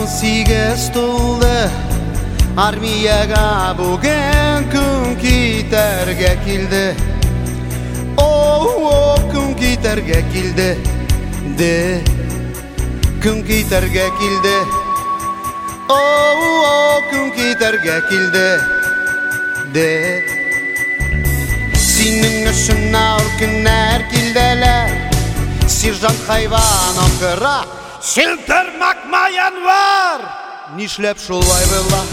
18 толды, армияға бүгін күн кетерге келді. Күн кетерге келді, күн кетерге келді. Күн кетерге келді. Сенің үшін ауыр күнәр келділер, сержант хайван оқыра, шілтірмақ маян бар. Нишлеп шулай бұла?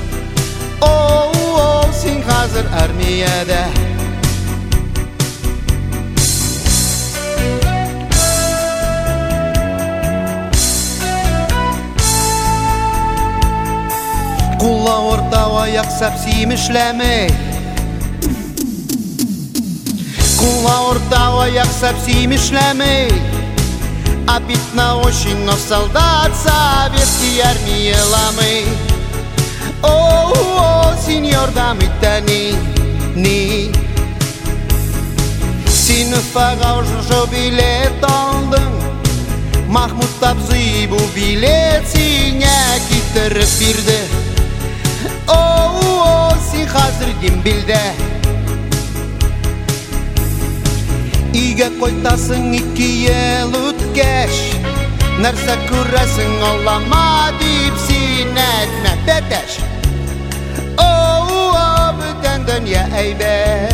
Сен қазір армияда. Құла ортау аяқ сәпсейім ішләмей, Құла ортау аяқ сәпсейім ішләмей, Обидно очень, но солдат советский армии ламы. Сеньор дамы-то не Сені фаға жо билет алдың, Махмуд абзый бұл билет сене кетіріп берді. Сен қазір дембелді. Үйге қойтасың 2 ел өткеш, нәрсе көресің олама деп сен әтмә бәтәш. Бүтін дүния әйбәт.